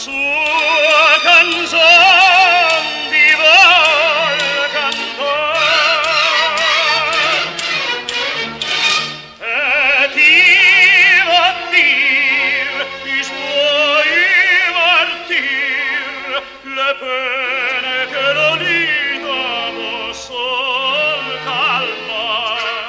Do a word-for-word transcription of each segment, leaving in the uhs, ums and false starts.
sua canzon di vol cantor et io a dir i suoi martir le pene che l'olida poss'ol calmar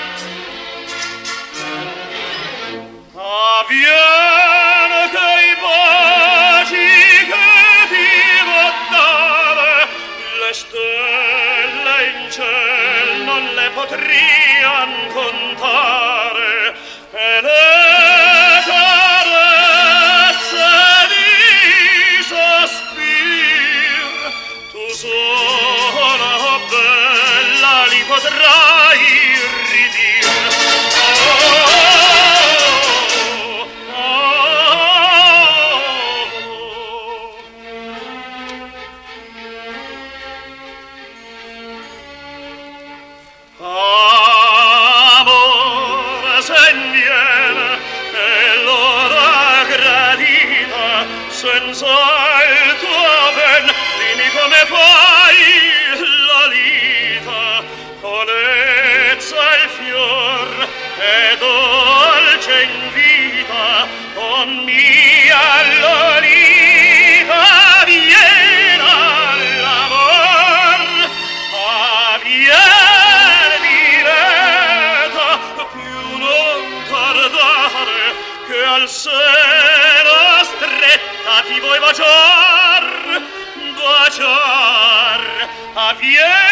avviene che i baci che ti vottava le stelle in ciel non le potrian contare e le carezze di sospir tu sola bella li potrai ridir amore sen viene e l'ora gradita senza il tuo ben dimmi come fai la lita colezza il fior e dolce in vita o mia lolita viene all'amor avviene diretta più non tardare che al seno stretta ti vuoi baciar baciar avviene